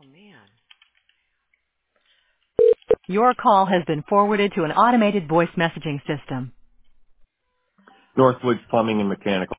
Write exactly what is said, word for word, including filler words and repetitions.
man. Your call has been forwarded to an automated voice messaging system. Northwoods Plumbing and Mechanical.